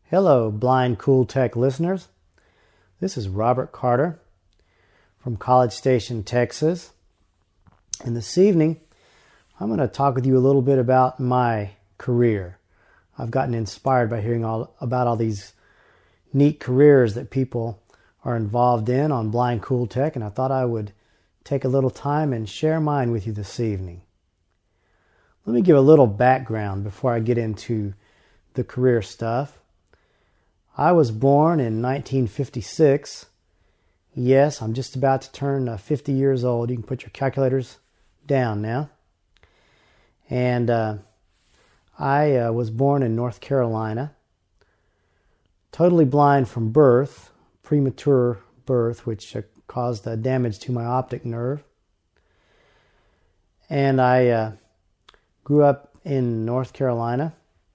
Hello, Blind Cool Tech listeners. This is Robert Carter from College Station, Texas. And this evening, I'm going to talk with you a little bit about my career. I've gotten inspired by hearing about all these neat careers that people are involved in on Blind Cool Tech, and I thought I would take a little time and share mine with you this evening. Let me give a little background before I get into the career stuff. I was born in 1956. Yes, I'm just about to turn 50 years old. You can put your calculators down now. And I was born in North Carolina, totally blind from birth, premature birth, which caused damage to my optic nerve. And I grew up in North Carolina.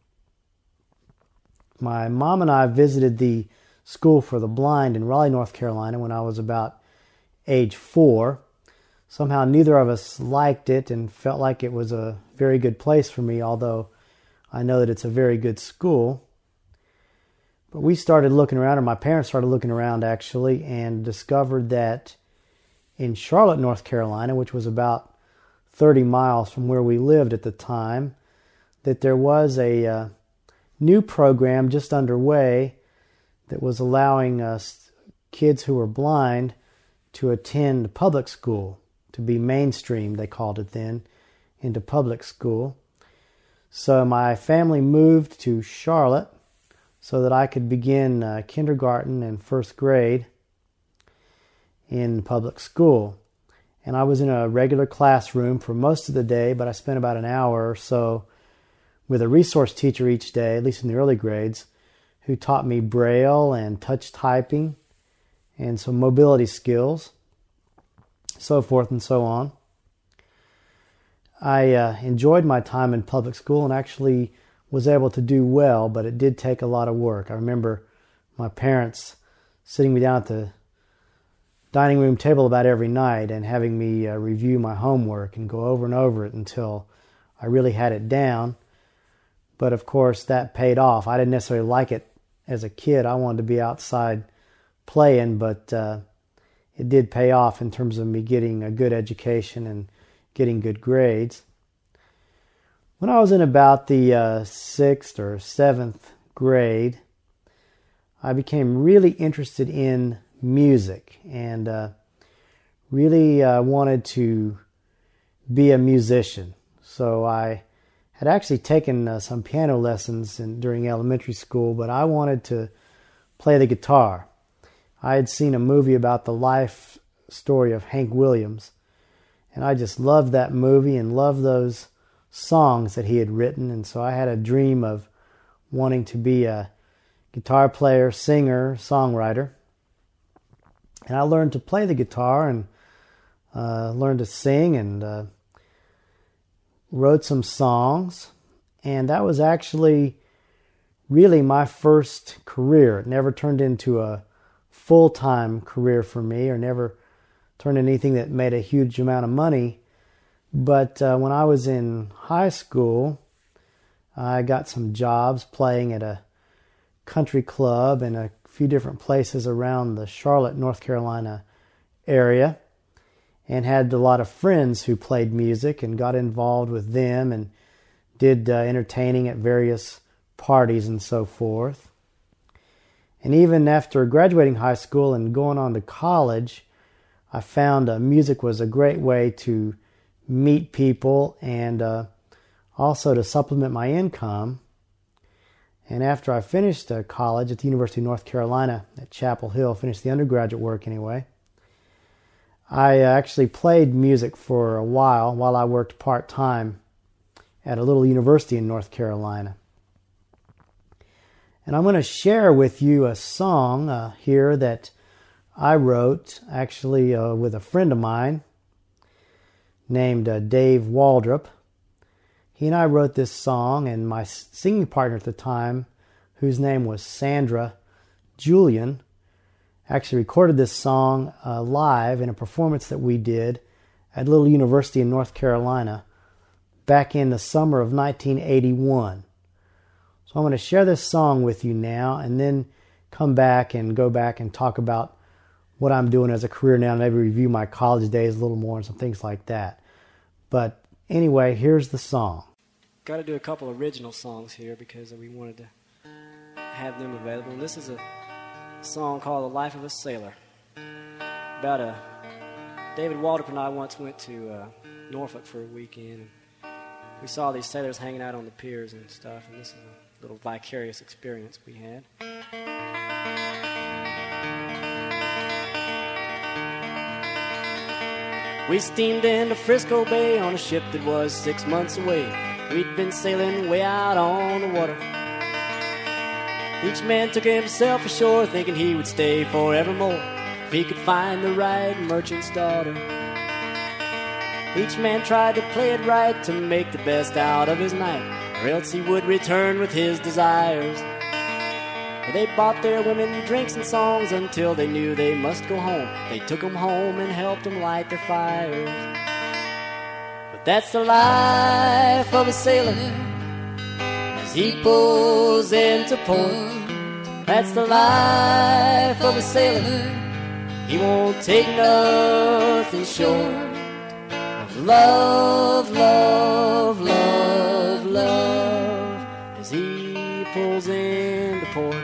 My mom and I visited the School for the Blind in Raleigh, North Carolina when I was about age 4. Somehow neither of us liked it and felt like it was a very good place for me, although I know that it's a very good school. But we started looking around, or my parents started looking around actually, and discovered that in Charlotte, North Carolina, which was about 30 miles from where we lived at the time, that there was a new program just underway that was allowing us kids who were blind to attend public school, to be mainstreamed, they called it then, into public school. So my family moved to Charlotte so that I could begin kindergarten and first grade in public school. And I was in a regular classroom for most of the day, but I spent about an hour or so with a resource teacher each day, at least in the early grades, who taught me Braille and touch typing and some mobility skills, so forth and so on. I enjoyed my time in public school and actually was able to do well, but it did take a lot of work. I remember my parents sitting me down at the dining room table about every night and having me review my homework and go over and over it until I really had it down. But of course, that paid off. I didn't necessarily like it as a kid. I wanted to be outside playing, but it did pay off in terms of me getting a good education and getting good grades. When I was in about the 6th or 7th grade, I became really interested in music and really wanted to be a musician. So I had actually taken some piano lessons during elementary school, but I wanted to play the guitar. I had seen a movie about the life story of Hank Williams, and I just loved that movie and loved those songs that he had written, and so I had a dream of wanting to be a guitar player, singer, songwriter. And I learned to play the guitar and learned to sing and wrote some songs, and that was actually really my first career. It never turned into a full-time career for me, or never turned into anything that made a huge amount of money. But when I was in high school, I got some jobs playing at a country club and a few different places around the Charlotte, North Carolina area, and had a lot of friends who played music and got involved with them and did entertaining at various parties and so forth. And even after graduating high school and going on to college, I found music was a great way to meet people and also to supplement my income. And after I finished college at the University of North Carolina at Chapel Hill, finished the undergraduate work anyway, I actually played music for a while I worked part-time at a little university in North Carolina. And I'm going to share with you a song here that I wrote actually with a friend of mine named Dave Waldrop. He and I wrote this song, and my singing partner at the time, whose name was Sandra Julian, actually recorded this song live in a performance that we did at a little university in North Carolina back in the summer of 1981. So I'm going to share this song with you now and then come back and go back and talk about what I'm doing as a career now, maybe review my college days a little more and some things like that. But anyway, here's the song. Got to do a couple original songs here because we wanted to have them available. This is a song called The Life of a Sailor. About David Waldrop and I once went to Norfolk for a weekend, and we saw these sailors hanging out on the piers and stuff, and this is a little vicarious experience we had. We steamed into Frisco Bay on a ship that was 6 months away. We'd been sailing way out on the water. Each man took himself ashore, thinking he would stay forevermore if he could find the right merchant's daughter. Each man tried to play it right to make the best out of his night, or else he would return with his desires. They bought their women drinks and songs until they knew they must go home. They took them home and helped them light their fires. But that's the life of a sailor as he pulls into port. That's the life of a sailor. He won't take nothing short of love, love, love, love as he pulls into port.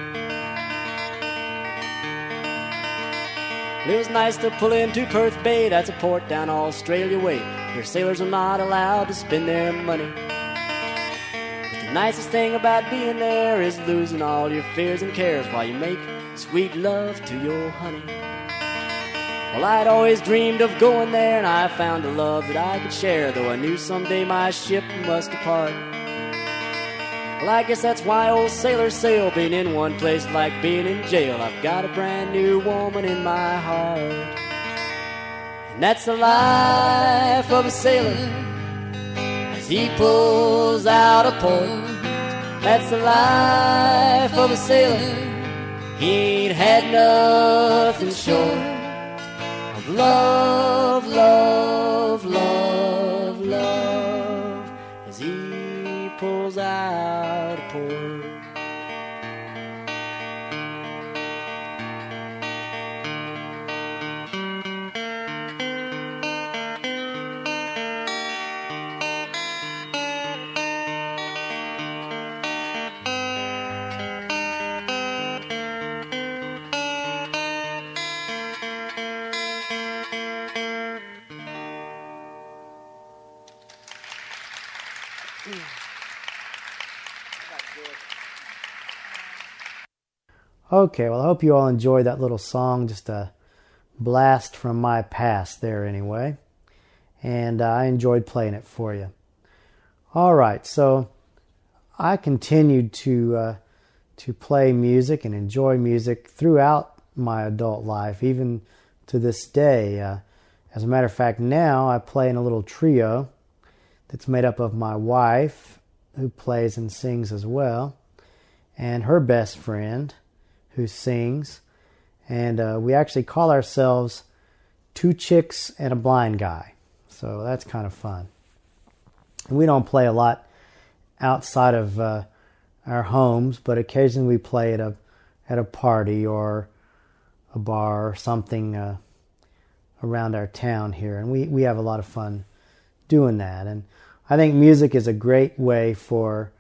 It was nice to pull into Perth Bay, that's a port down Australia way, where sailors are not allowed to spend their money. But the nicest thing about being there is losing all your fears and cares while you make sweet love to your honey. Well, I'd always dreamed of going there, and I found a love that I could share, though I knew someday my ship must depart. Well, I guess that's why old sailors sail, being in one place like being in jail. I've got a brand new woman in my heart. And that's the life of a sailor as he pulls out a port. That's the life of a sailor. He ain't had nothing short of love, love, love, love as he pulls out a port. Okay, well, I hope you all enjoyed that little song, just a blast from my past there anyway. And I enjoyed playing it for you. All right, so I continued to play music and enjoy music throughout my adult life, even to this day. As a matter of fact, now I play in a little trio that's made up of my wife, who plays and sings as well, and her best friend, who sings, and we actually call ourselves Two Chicks and a Blind Guy. So that's kind of fun. And we don't play a lot outside of our homes, but occasionally we play at a party or a bar or something around our town here, and we have a lot of fun doing that. And I think music is a great way for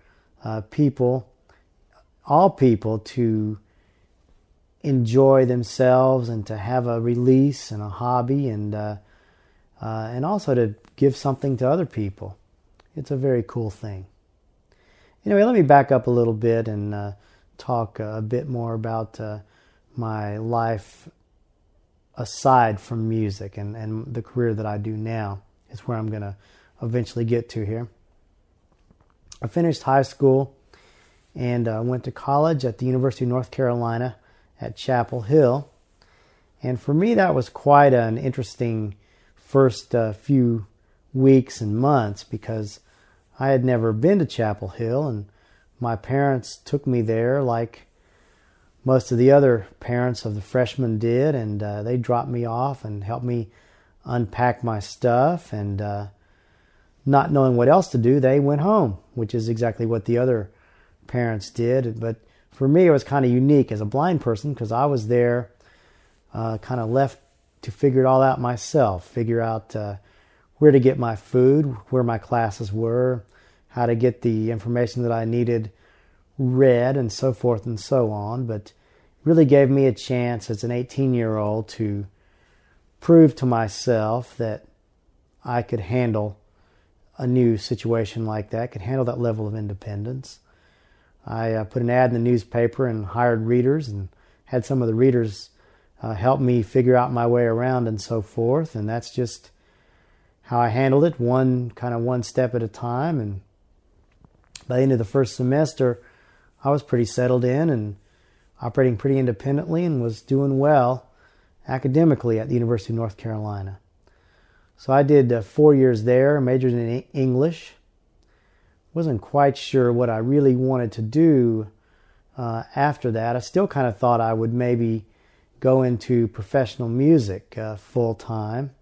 all people, to enjoy themselves and to have a release and a hobby, and also to give something to other people. It's a very cool thing. Anyway, let me back up a little bit and talk a bit more about my life aside from music, and the career that I do now is where I'm going to eventually get to here. I finished high school and went to college at the University of North Carolina at Chapel Hill. And for me, that was quite an interesting first few weeks and months, because I had never been to Chapel Hill, and my parents took me there like most of the other parents of the freshmen did, and they dropped me off and helped me unpack my stuff, and not knowing what else to do, they went home, which is exactly what the other parents did. But for me, it was kind of unique as a blind person because I was there kind of left to figure it all out myself, figure out where to get my food, where my classes were, how to get the information that I needed read, and so forth and so on. But it really gave me a chance as an 18-year-old to prove to myself that I could handle a new situation like that, could handle that level of independence. I put an ad in the newspaper and hired readers and had some of the readers help me figure out my way around and so forth. And that's just how I handled it, one step at a time. And by the end of the first semester, I was pretty settled in and operating pretty independently and was doing well academically at the University of North Carolina. So I did 4 years there, majored in English. Wasn't quite sure what I really wanted to do after that. I still kind of thought I would maybe go into professional music full time.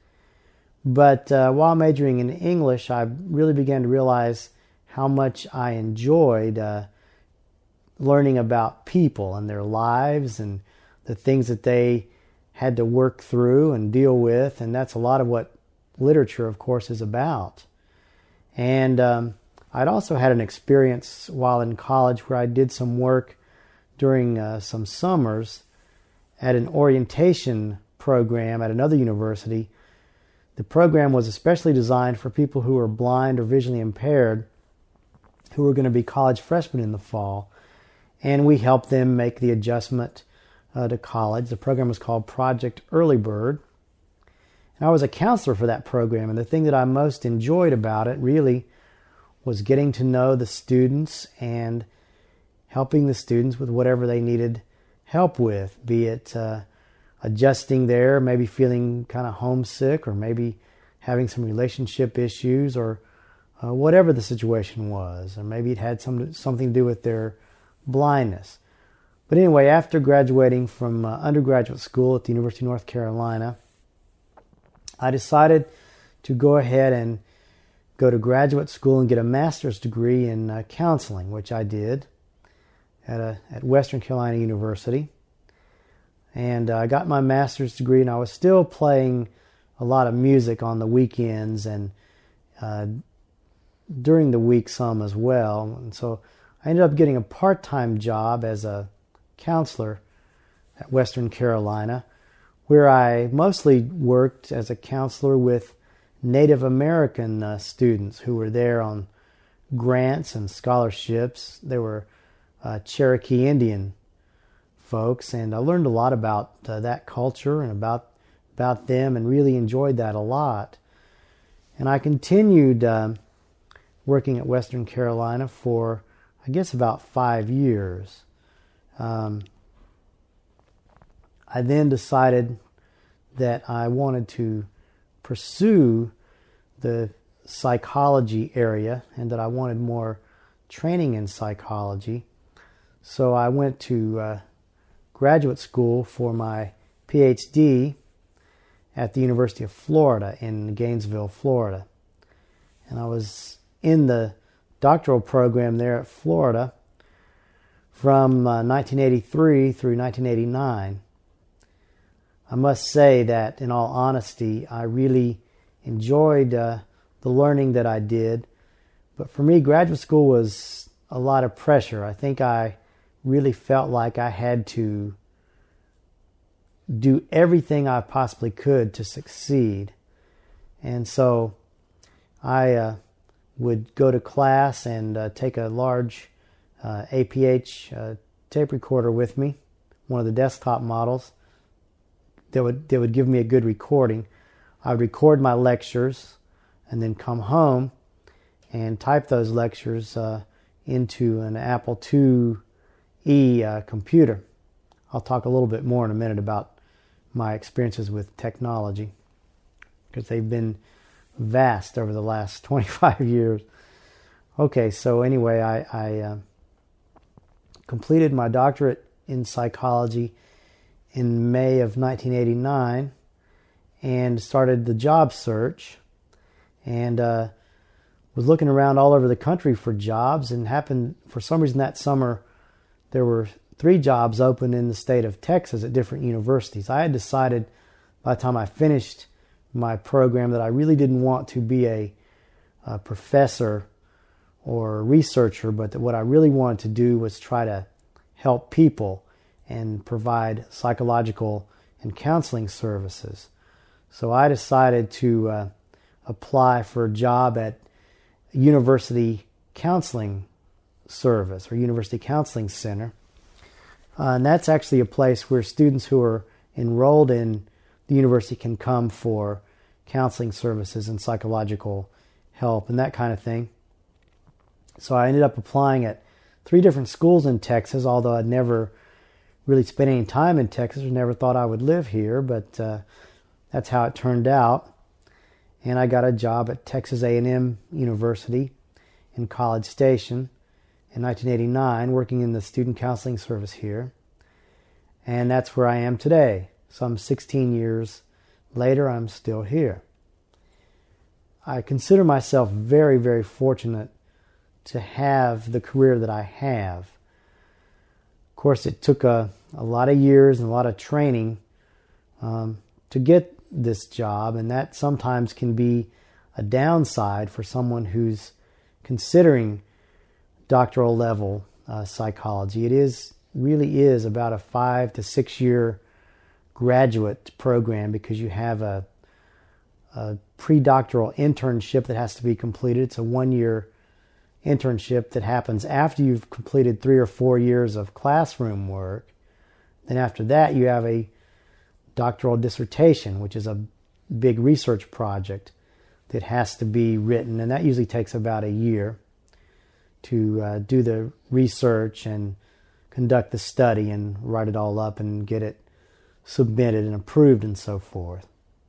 But while majoring in English, I really began to realize how much I enjoyed learning about people and their lives and the things that they had to work through and deal with. And that's a lot of what literature, of course, is about. And I'd also had an experience while in college where I did some work during some summers at an orientation program at another university. The program was especially designed for people who were blind or visually impaired who were going to be college freshmen in the fall. And we helped them make the adjustment to college. The program was called Project Early Bird. And I was a counselor for that program, and the thing that I most enjoyed about it really was getting to know the students and helping the students with whatever they needed help with, be it adjusting there, maybe feeling kind of homesick, or maybe having some relationship issues, or whatever the situation was, or maybe it had something to do with their blindness. But anyway, after graduating from undergraduate school at the University of North Carolina, I decided to go ahead and go to graduate school and get a master's degree in counseling, which I did at Western Carolina University. And I got my master's degree, and I was still playing a lot of music on the weekends and during the week some as well. And so I ended up getting a part-time job as a counselor at Western Carolina, where I mostly worked as a counselor with Native American students who were there on grants and scholarships. They were Cherokee Indian folks, and I learned a lot about that culture and about them, and really enjoyed that a lot. And I continued working at Western Carolina for, I guess, about 5 years. I then decided that I wanted to pursue the psychology area and that I wanted more training in psychology. So I went to graduate school for my PhD at the University of Florida in Gainesville, Florida. And I was in the doctoral program there at Florida from 1983 through 1989. I must say that, in all honesty, I really enjoyed the learning that I did. But for me, graduate school was a lot of pressure. I think I really felt like I had to do everything I possibly could to succeed. And so I would go to class and take a large APH tape recorder with me, one of the desktop models that would give me a good recording. I would record my lectures and then come home and type those lectures into an Apple IIe computer. I'll talk a little bit more in a minute about my experiences with technology, because they've been vast over the last 25 years. Okay, so anyway, I completed my doctorate in psychology in May of 1989 and started the job search. And was looking around all over the country for jobs, and happened for some reason that summer there were 3 jobs open in the state of Texas at different universities. I had decided by the time I finished my program that I really didn't want to be a professor or a researcher, but that what I really wanted to do was try to help people and provide psychological and counseling services. So I decided to apply for a job at University Counseling Service or University Counseling Center. And that's actually a place where students who are enrolled in the university can come for counseling services and psychological help and that kind of thing. So I ended up applying at 3 different schools in Texas, although I'd never really spent any time in Texas or never thought I would live here, but that's how it turned out. And I got a job at Texas A&M University in College Station in 1989, working in the student counseling service here. And that's where I am today. Some 16 years later, I'm still here. I consider myself very, very fortunate to have the career that I have. Of course, it took a lot of years and a lot of training to get this job, and that sometimes can be a downside for someone who's considering doctoral level psychology. It really is about a 5 to 6 year graduate program because you have a pre-doctoral internship that has to be completed. It's a 1-year internship that happens after you've completed 3 or 4 years of classroom work. Then after that, you have a doctoral dissertation, which is a big research project that has to be written, and that usually takes about a year to do the research and conduct the study and write it all up and get it submitted and approved and so forth.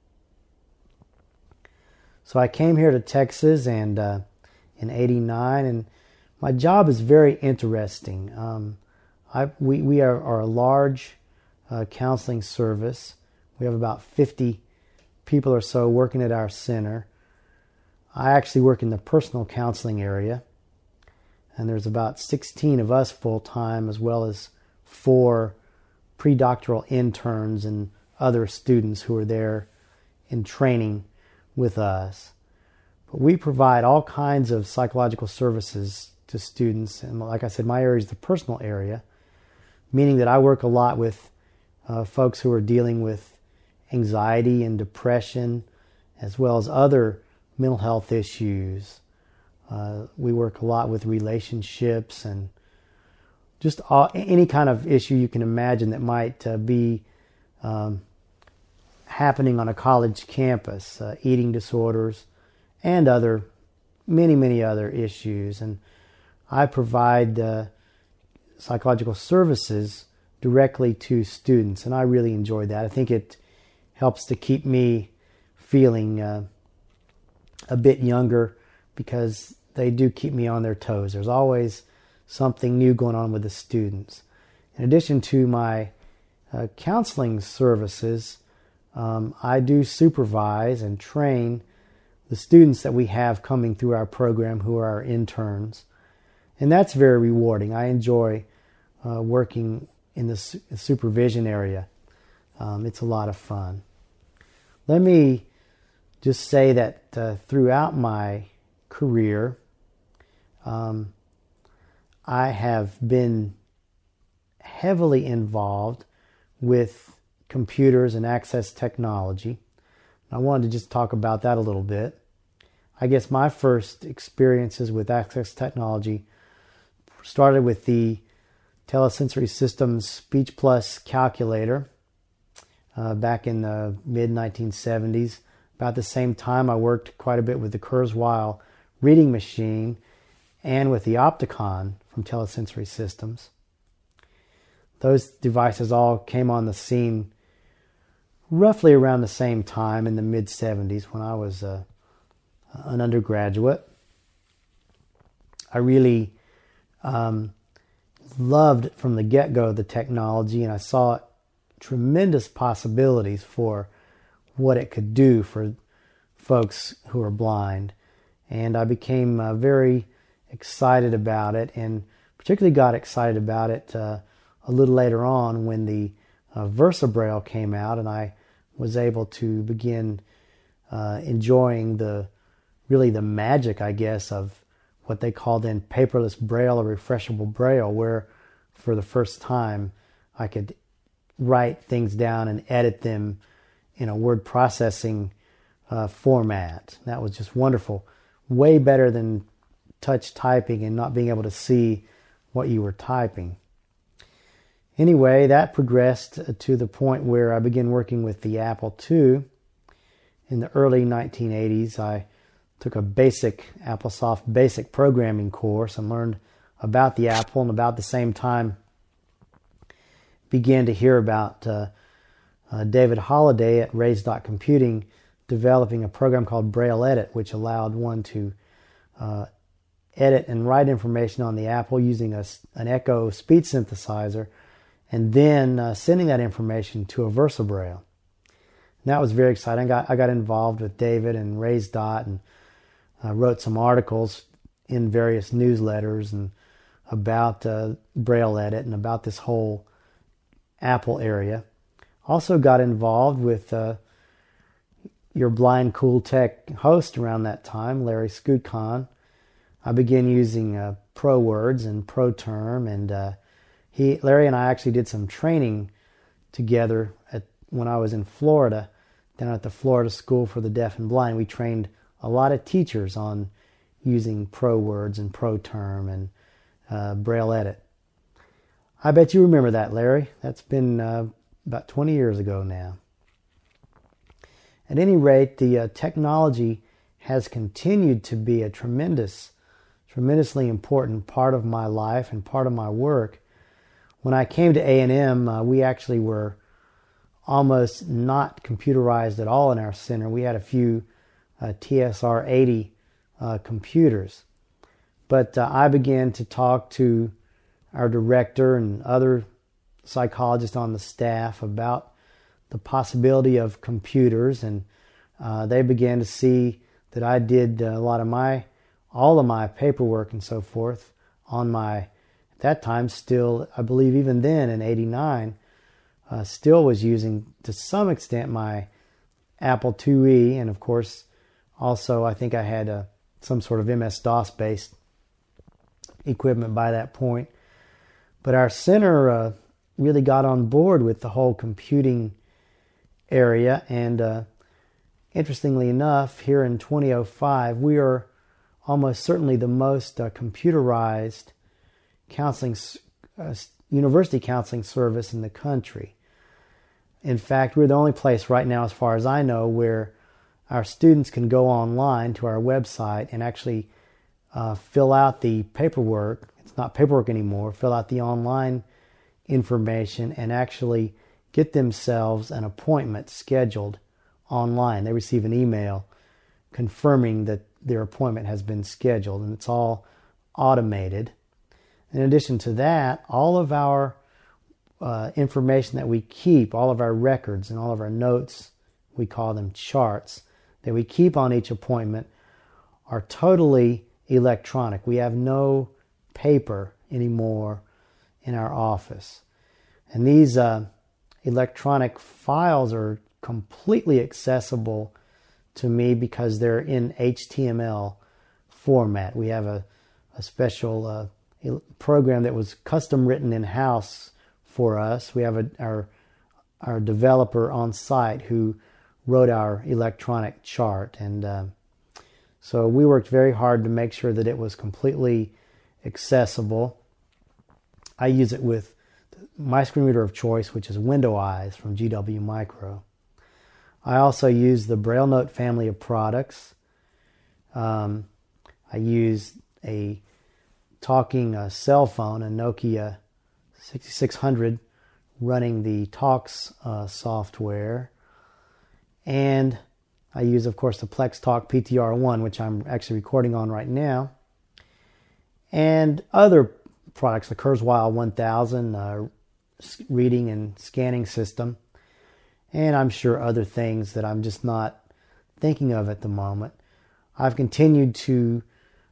So I came here to Texas and in '89, and my job is very interesting. We are a large counseling service. We have about 50 people or so working at our center. I actually work in the personal counseling area, and there's about 16 of us full-time, as well as 4 pre-doctoral interns and other students who are there in training with us. But we provide all kinds of psychological services to students, and like I said, my area is the personal area, meaning that I work a lot with folks who are dealing with anxiety and depression, as well as other mental health issues. We work a lot with relationships and just any kind of issue you can imagine that might be happening on a college campus, eating disorders and many other issues. And I provide psychological services directly to students, and I really enjoy that. I think it helps to keep me feeling a bit younger because they do keep me on their toes. There's always something new going on with the students. In addition to my counseling services, I do supervise and train the students that we have coming through our program who are our interns. And that's very rewarding. I enjoy working in the supervision area. It's a lot of fun. Let me just say that throughout my career, I have been heavily involved with computers and access technology. I wanted to just talk about that a little bit. I guess my first experiences with access technology started with the Telesensory Systems Speech Plus calculator back in the mid-1970s. About the same time, I worked quite a bit with the Kurzweil reading machine and with the Opticon from Telesensory Systems. Those devices all came on the scene roughly around the same time in the mid-70s when I was an undergraduate. I really loved from the get-go the technology, and I saw tremendous possibilities for what it could do for folks who are blind. and I became very excited about it, and particularly got excited about it a little later on when the VersaBraille came out, and I was able to begin enjoying the magic, I guess, of what they called then paperless Braille or refreshable Braille, where for the first time I could write things down and edit them in a word processing format. That was just wonderful. Way better than touch typing and not being able to see what you were typing. Anyway, that progressed to the point where I began working with the Apple II. In the early 1980s, I took a basic AppleSoft basic programming course and learned about the Apple, and about the same time began to hear about David Holliday at Raise.Computing developing a program called Braille Edit, which allowed one to edit and write information on the Apple using an Echo speech synthesizer, and then sending that information to a VersaBraille. And that was very exciting. I got involved with David and Raise. And wrote some articles in various newsletters and about Braille Edit and about this whole Apple area. Also got involved with your Blind Cool Tech host around that time, Larry Skutcon. I began using ProWords and ProTerm, and Larry and I actually did some training together when I was in Florida, down at the Florida School for the Deaf and Blind. We trained a lot of teachers on using ProWords and ProTerm and Braille Edit. I bet you remember that, Larry. That's been about 20 years ago now. At any rate, the technology has continued to be a tremendously important part of my life and part of my work. When I came to A&M, we actually were almost not computerized at all in our center. We had a few TSR-80 computers. But I began to talk to our director and other psychologists on the staff about the possibility of computers, and they began to see that I did all of my paperwork and so forth on my, at that time still, I believe even then in '89, still was using to some extent my Apple IIe, and of course also I think I had some sort of MS-DOS based equipment by that point. But our center really got on board with the whole computing area, and interestingly enough, here in 2005, we are almost certainly the most computerized counseling university counseling service in the country. In fact, we're the only place right now, as far as I know, where our students can go online to our website and actually fill out the paperwork. It's not paperwork anymore. Fill out the online information and actually get themselves an appointment scheduled online. They receive an email confirming that their appointment has been scheduled, and it's all automated. In addition to that, all of our information that we keep, all of our records and all of our notes, we call them charts, that we keep on each appointment are totally electronic. We have no paper anymore in our office. And these electronic files are completely accessible to me because they're in HTML format. We have a special program that was custom written in-house for us. We have our developer on site who wrote our electronic chart, and so we worked very hard to make sure that it was completely accessible. I use it with my screen reader of choice, which is Window Eyes from GW Micro. I also use the Braille Note family of products. I use a talking cell phone, a Nokia 6600, running the Talks software. And I use, of course, the Plex Talk PTR1, which I'm actually recording on right now. And other products, the Kurzweil 1000 reading and scanning system. And I'm sure other things that I'm just not thinking of at the moment. I've continued to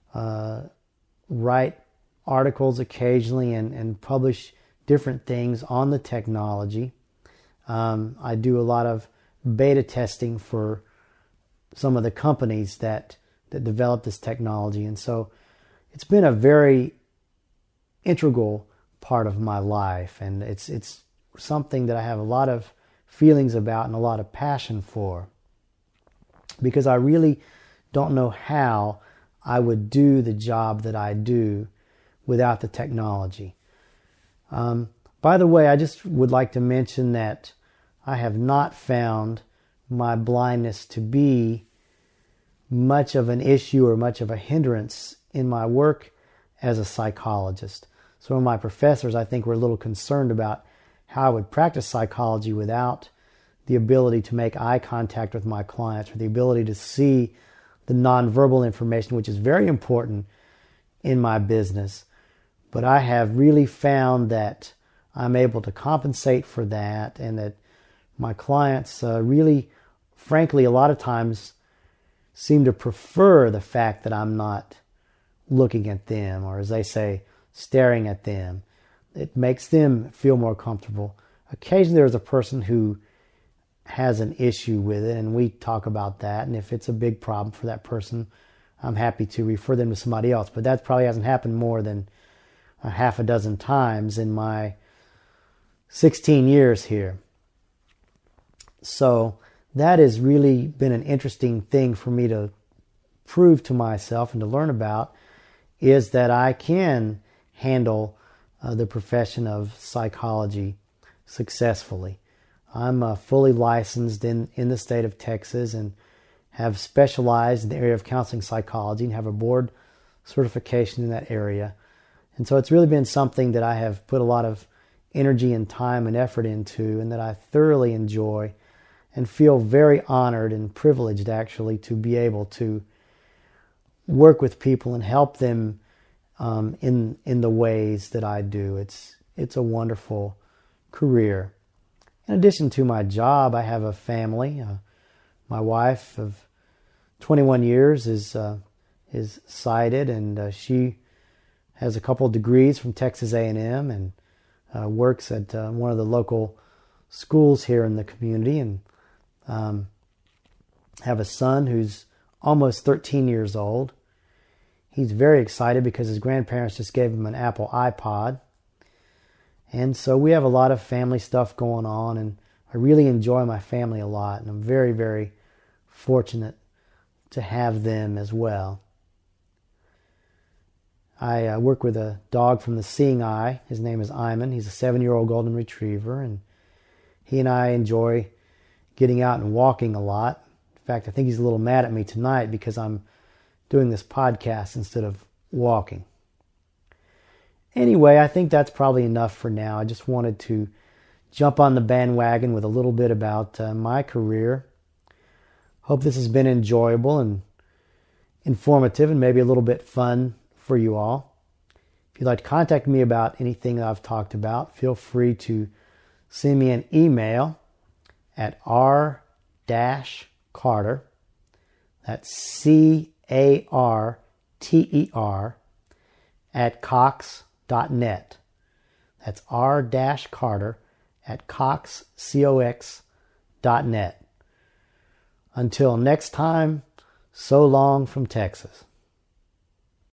write articles occasionally and publish different things on the technology. I do a lot of beta testing for some of the companies that develop this technology. And so it's been a very integral part of my life. And it's something that I have a lot of feelings about and a lot of passion for, because I really don't know how I would do the job that I do without the technology. By the way, I just would like to mention that I have not found my blindness to be much of an issue or much of a hindrance in my work as a psychologist. Some of my professors, I think, were a little concerned about how I would practice psychology without the ability to make eye contact with my clients, or the ability to see the nonverbal information, which is very important in my business. But I have really found that I'm able to compensate for that, and that my clients really, frankly, a lot of times seem to prefer the fact that I'm not looking at them, or as they say, staring at them. It makes them feel more comfortable. Occasionally there's a person who has an issue with it, and we talk about that, and if it's a big problem for that person, I'm happy to refer them to somebody else. But that probably hasn't happened more than a half a dozen times in my 16 years here. So that has really been an interesting thing for me to prove to myself and to learn about, is that I can handle the profession of psychology successfully. I'm fully licensed in the state of Texas and have specialized in the area of counseling psychology and have a board certification in that area. And so it's really been something that I have put a lot of energy and time and effort into, and that I thoroughly enjoy and feel very honored and privileged, actually, to be able to work with people and help them in the ways that I do. It's a wonderful career. In addition to my job, I have a family. My wife of 21 years is sighted, and she has a couple of degrees from Texas A&M and works at one of the local schools here in the community, and have a son who's almost 13 years old. He's very excited because his grandparents just gave him an Apple iPod. And so we have a lot of family stuff going on, and I really enjoy my family a lot, and I'm very, very fortunate to have them as well. I work with a dog from the Seeing Eye. His name is Iman. He's a 7-year-old golden retriever, and he and I enjoy getting out and walking a lot. In fact, I think he's a little mad at me tonight because I'm doing this podcast instead of walking. Anyway, I think that's probably enough for now. I just wanted to jump on the bandwagon with a little bit about my career. Hope this has been enjoyable and informative and maybe a little bit fun for you all. If you'd like to contact me about anything that I've talked about, feel free to send me an email at r-carter, that's C-A-R-T-E-R, at cox.net. That's r-carter at cox.net. Until next time, so long from Texas.